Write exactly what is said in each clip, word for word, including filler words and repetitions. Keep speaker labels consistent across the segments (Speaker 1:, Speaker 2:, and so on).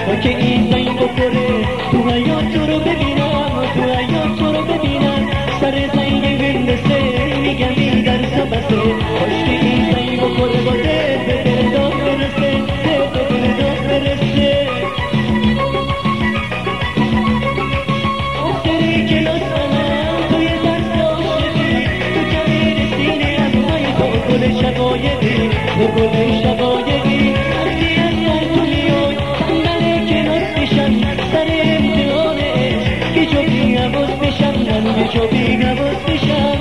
Speaker 1: تا که این زنگ بخوره تو حیات تو رو ببینم تو حیات تو رو ببینم سر زنگ بندسه میگم این درس بسه کاش که این زنگ بخوره با دل به دل داد برسه دل به دل داد برسه آخری کلاس منم توی درس عاشقی تو کمیر سینه امای تو گل شقایقی تو گل شقایقی وقتی از در تو میای صندل کلاس بشم سر امتحان عشق یه جا بی حواس بشم من یه جا بی حواس بشم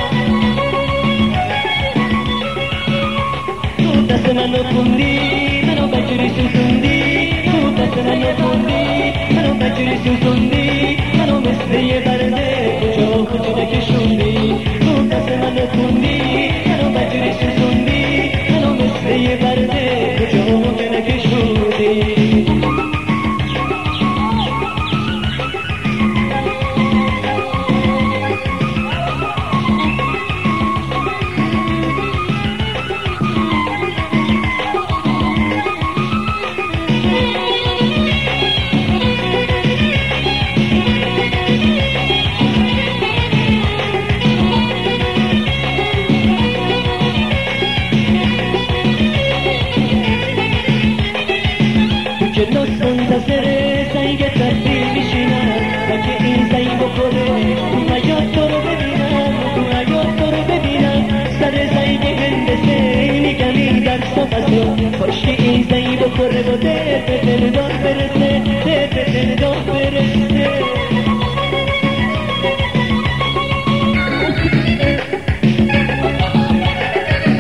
Speaker 1: تو دست منو خوندی منو بجوری سوزوندی تو دست منو خوندی منو بجوری سوزوندی منو مثل یه برده کجا کجا کشوندی تو دست منو خوندی منو بجوری سوزوندی منو مثل یه برده کجا کجا کشوندی کلاس منتظر زنگ تبدیل میشینم تا که این زنگ بخوره تو حیات تو رو ببینم تو حیات تو رو ببینم سر زنگ هندسه میگم این درس بسه کاش که این زنگ بخوره با